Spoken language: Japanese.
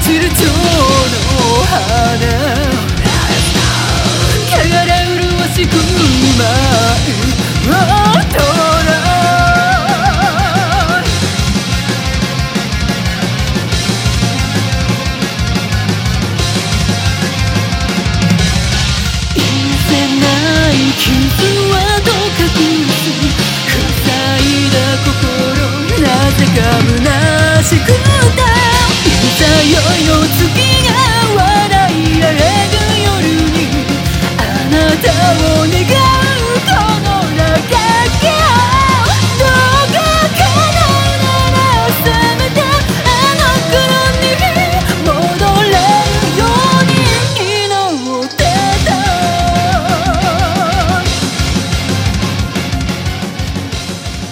する蝶の花毛がら麗しく舞う音傷はどか隠す塞いだ心なぜか虚しく